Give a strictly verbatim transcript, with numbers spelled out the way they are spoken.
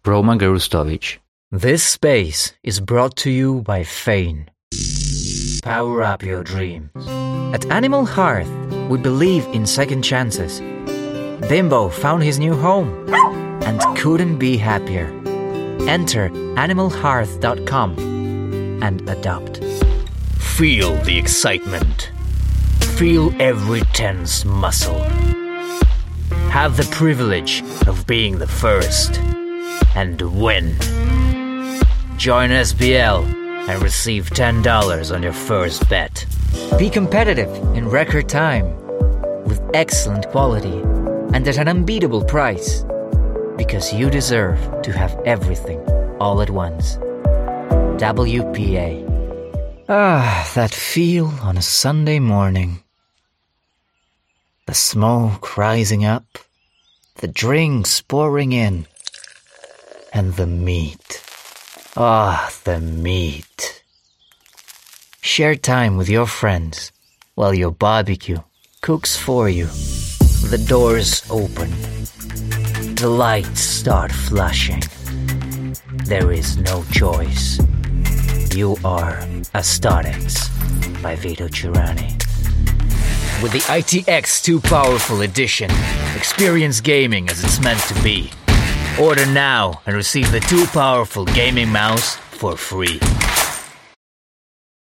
Roman Gerustovich. This space is brought to you by Fane. Power up your dreams. At Animal Hearth, we believe in second chances. Bimbo found his new home and couldn't be happier. Enter animal hearth dot com and adopt. Feel the excitement. Feel every tense muscle. Have the privilege of being the first and win. Join S B L and receive ten dollars on your first bet. Be competitive in record time with excellent quality and at an unbeatable price, because you deserve to have everything all at once. W P A. Ah, that feel on a Sunday morning. The smoke rising up, the drinks pouring in, and the meat. Ah, the meat. Share time with your friends while your barbecue cooks for you. The doors open. The lights start flashing. There is no choice. You are Aesthetics by Vito Cirani. With the I T X two Powerful Edition, experience gaming as it's meant to be. Order now and receive the two Powerful Gaming Mouse for free.